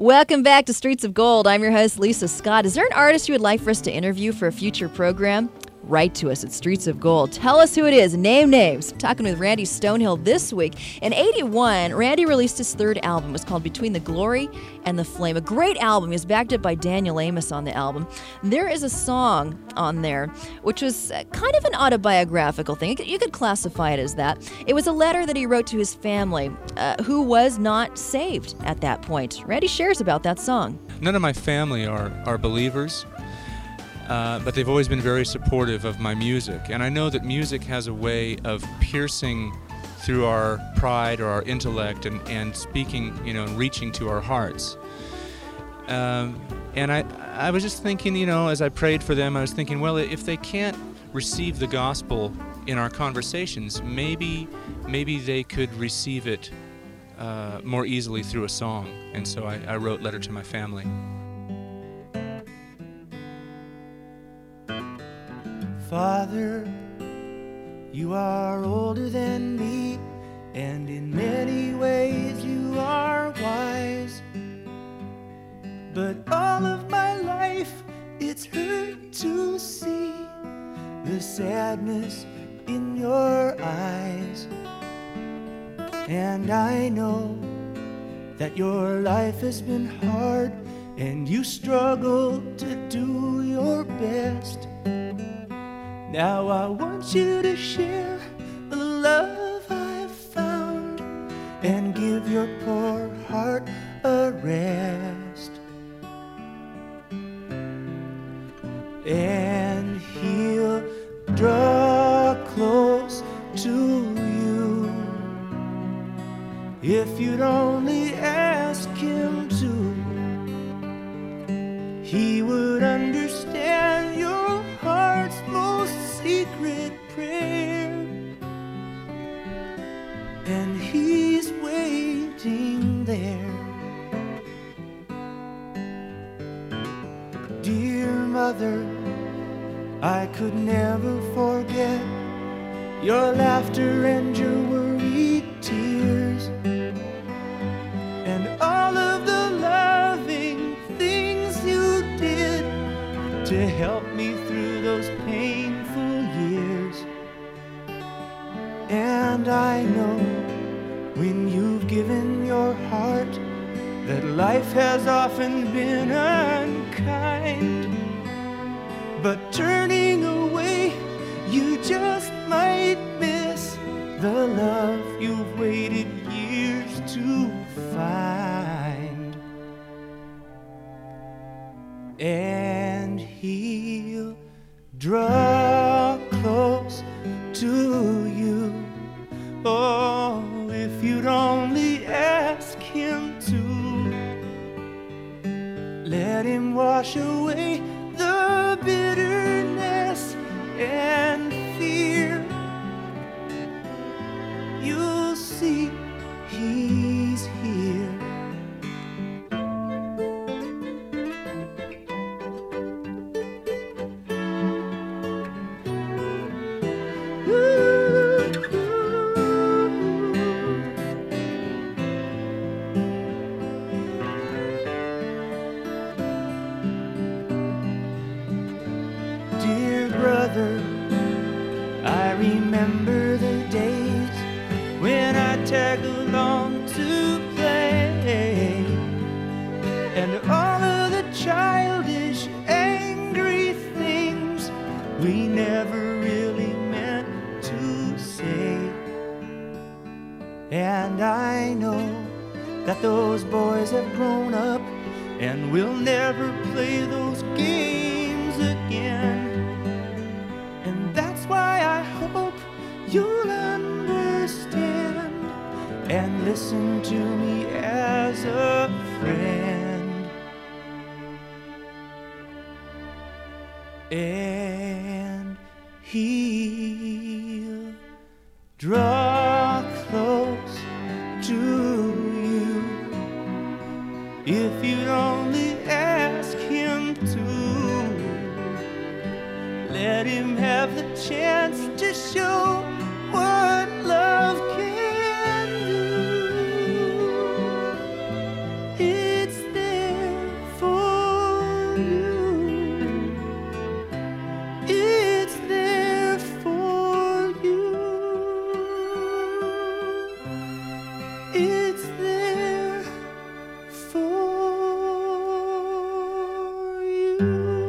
Welcome back to Streets of Gold. I'm your host, Lisa Scott. Is there an artist you would like for us to interview for a future program? Write to us at Streets of Gold. Tell us who it is. Name names. Talking with Randy Stonehill this week. In '81, Randy released his third album. It was called Between the Glory and the Flame. A great album. He was backed up by Daniel Amos on the album. There is a song on there which was kind of an autobiographical thing. You could classify it as that. It was a letter that he wrote to his family who was not saved at that point. Randy shares about that song. None of my family are believers. But they've always been very supportive of my music. And I know that music has a way of piercing through our pride or our intellect and speaking, and reaching to our hearts. And I was just thinking, as I prayed for them, I was thinking, well, if they can't receive the gospel in our conversations, maybe they could receive it more easily through a song. And so I wrote Letter to My Family. Father, you are older than me, and in many ways you are wise. But all of my life it's hurt to see the sadness in your eyes. And I know that your life has been hard, and you struggle to do your best. Now I want you to share the love I've found and give your poor heart a rest. And he'll draw close to you if you'd only ask him to. He would understand your heart's most secret prayer, and he's waiting there. Dear mother, I could never forget your laughter and your worried tears, and all of the loving things you did to help me through those painful years. And I know when you've given your heart that life has often been unkind, but turning away you just might miss the love you've waited years to find. And he'll draw close to you. Oh, if you'd only ask him to. Let him wash away the bitterness and fear. You'll see he's here. I remember the days when I tagged along to play, and all of the childish, angry things we never really meant to say. And I know that those boys have grown up and will never play those games again. And that's why I hope you'll understand and listen to me as a friend. And he'll draw close to you if you'd only ask him to. Let him have the chance to show what love can do. It's there. you. It's there for you. It's there for you.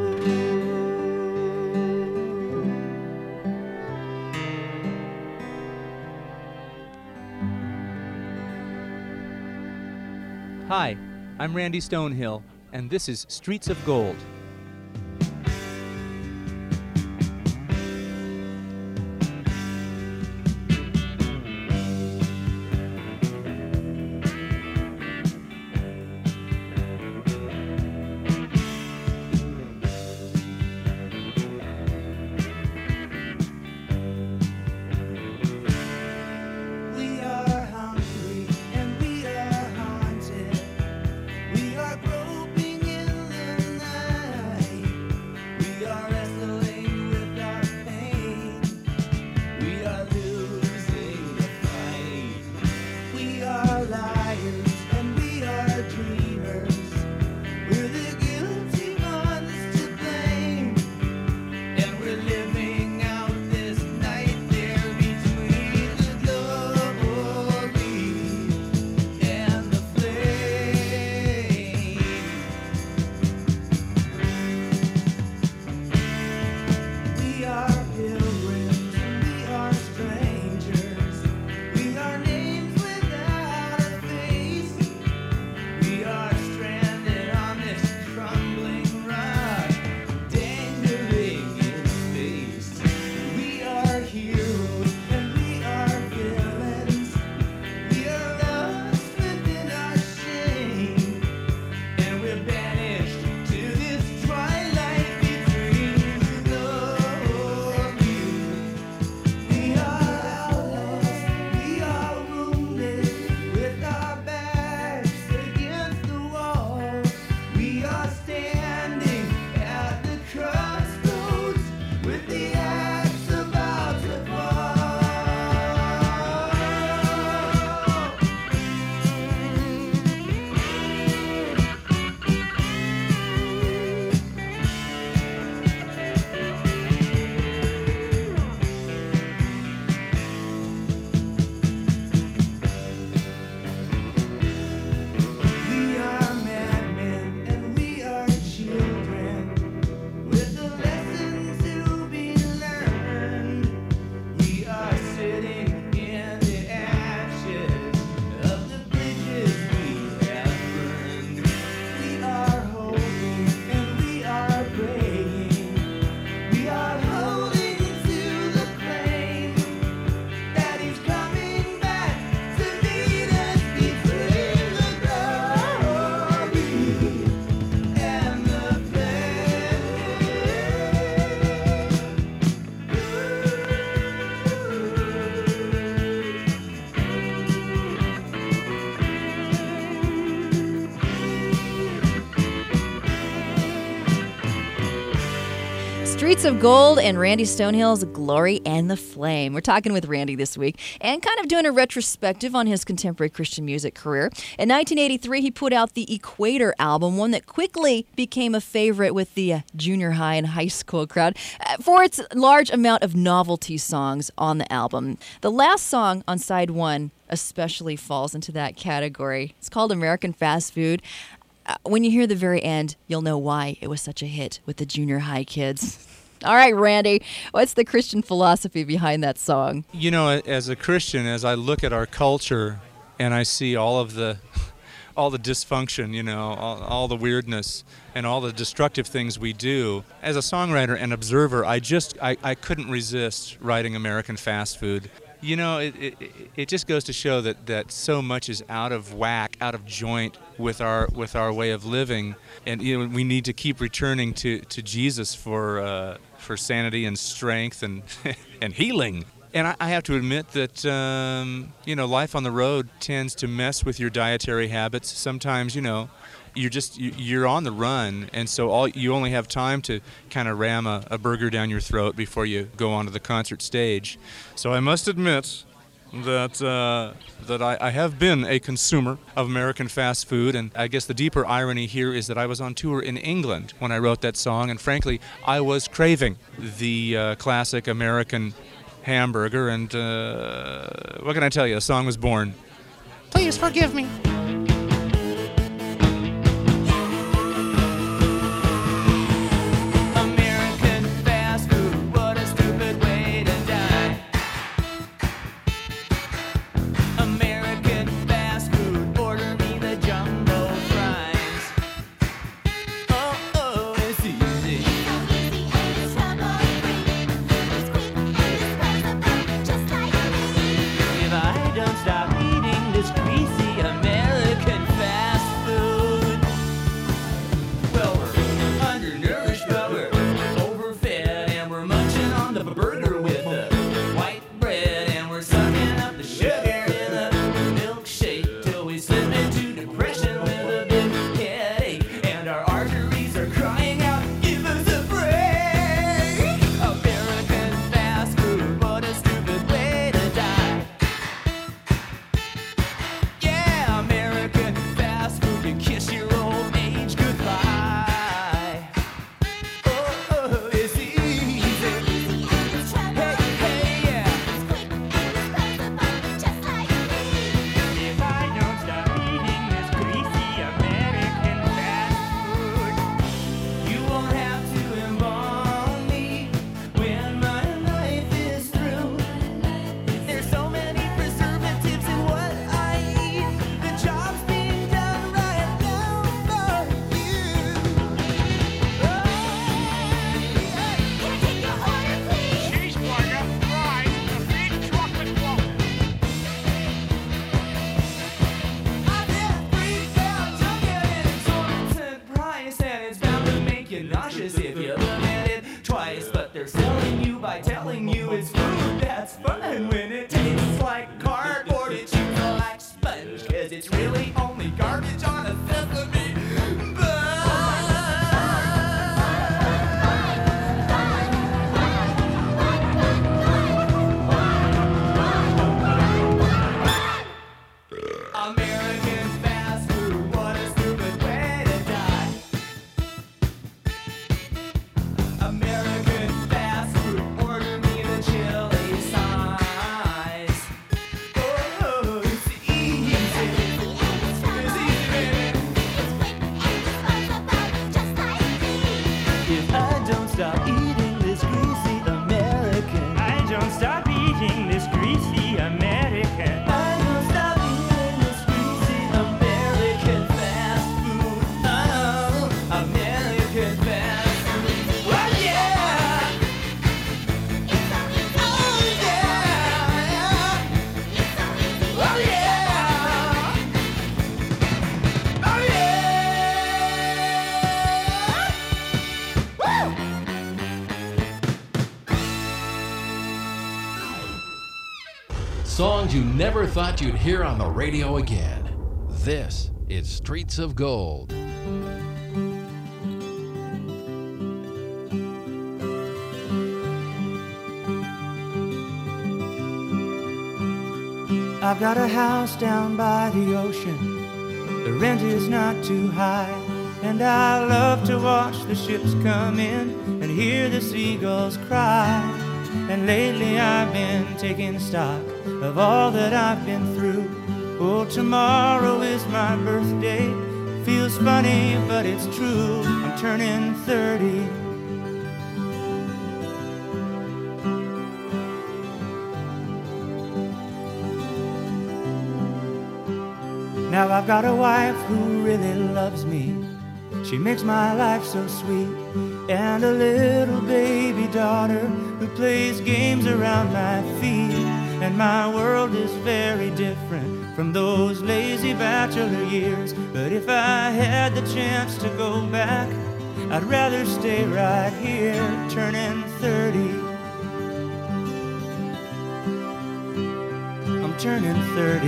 Hi, I'm Randy Stonehill, and this is Streets of Gold. We are hungry and we are haunted. We are groping in the night. We are wrestling with our pain. We are losing the fight. We are liars and we are dreamers. We're the guilty ones to blame. And we're living out this nightmare between the glory and the flame. We are pilgrims and we are strangers. We are names without a face. We are stranded on this crumbling rock, dangling in space. We are heroes and we are villains. We are lost within our shame, and we're banished to this twilight between the glory. We are outlaws, we are wounded, with our backs against the wall. We are standing at the crossroads with the axe about to fall. We are madmen and we are children, with the lessons to be learned. We are sitting in the ashes of the bridges we have burned. We are hoping and we are praying. We are holding to the flame that is coming back to meet us between the glory and the Streets of Gold and Randy Stonehill's Glory and the Flame. We're talking with Randy this week and kind of doing a retrospective on his contemporary Christian music career. In 1983, he put out the Equator album, one that quickly became a favorite with the junior high and high school crowd for its large amount of novelty songs on the album. The last song on side one especially falls into that category. It's called American Fast Food. When you hear the very end, you'll know why it was such a hit with the junior high kids. All right, Randy, what's the Christian philosophy behind that song? You know, as a Christian, as I look at our culture and I see all the dysfunction, you know, all the weirdness and all the destructive things we do, as a songwriter and observer, I couldn't resist writing American Fast Food. You know, it just goes to show that so much is out of whack, out of joint with our way of living, and you know we need to keep returning to Jesus for sanity and strength and and healing. And I have to admit that you know, life on the road tends to mess with your dietary habits. Sometimes, you know, you're on the run, and so you only have time to kind of ram a burger down your throat before you go onto the concert stage. So I must admit, that I have been a consumer of American fast food, and I guess the deeper irony here is that I was on tour in England when I wrote that song, and frankly, I was craving the classic American hamburger, and what can I tell you? A song was born. Please forgive me. Songs you never thought you'd hear on the radio again. This is Streets of Gold. I've got a house down by the ocean. The rent is not too high, and I love to watch the ships come in and hear the seagulls cry. And lately I've been taking stock of all that I've been through. Oh, tomorrow is my birthday. Feels funny, but it's true. I'm turning 30. Now I've got a wife who really loves me. She makes my life so sweet. And a little baby daughter who plays games around my feet. And my world is very different from those lazy bachelor years. But if I had the chance to go back, I'd rather stay right here, turning 30. I'm turning 30.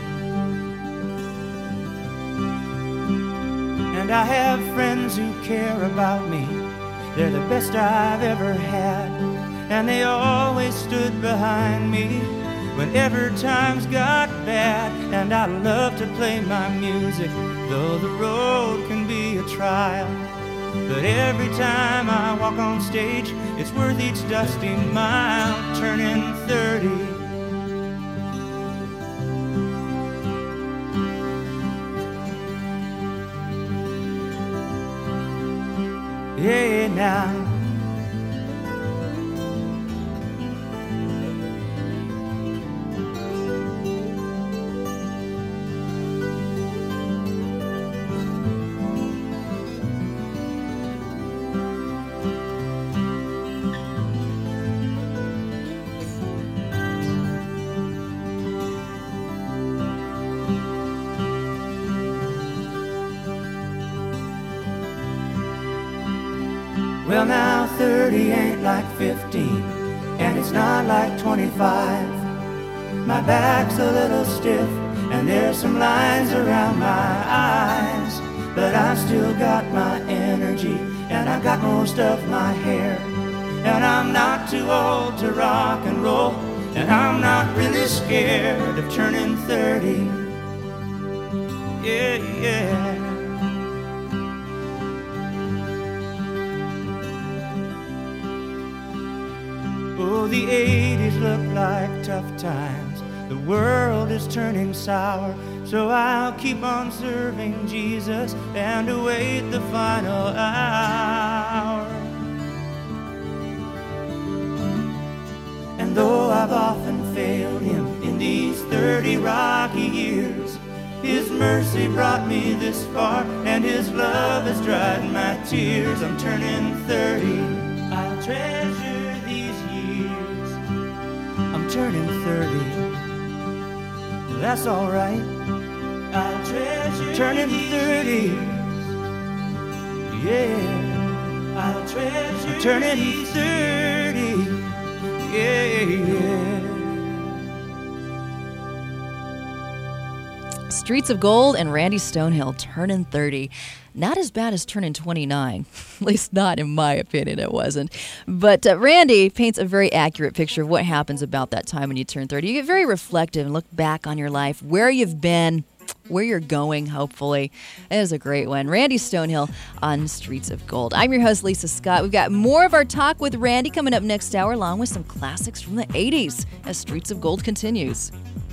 And I have friends who care about me. They're the best I've ever had, and they always stood behind me whenever times got bad. And I love to play my music, though the road can be a trial. But every time I walk on stage, it's worth each dusty mile. Turning 30, yeah, now. Well, now 30 ain't like 15, and it's not like 25. My back's a little stiff, and there's some lines around my eyes. But I've still got my energy, and I've got most of my hair. And I'm not too old to rock and roll, and I'm not really scared of turning 30. Yeah, yeah. Oh, the 80s look like tough times. The world is turning sour. So I'll keep on serving Jesus and await the final hour. And though I've often failed him in these 30 rocky years, his mercy brought me this far, and his love has dried my tears. I'm turning 30. I'll treasure these years. I'm turning 30. That's all right. I'll treasure turning 30. Yeah. I'll treasure I'm turning 30. Yeah, yeah. Streets of Gold and Randy Stonehill turning 30. Not as bad as turning 29. At least not in my opinion, it wasn't. But Randy paints a very accurate picture of what happens about that time when you turn 30. You get very reflective and look back on your life, where you've been, where you're going, hopefully. It is a great one. Randy Stonehill on Streets of Gold. I'm your host, Lisa Scott. We've got more of our talk with Randy coming up next hour, along with some classics from the 80s as Streets of Gold continues.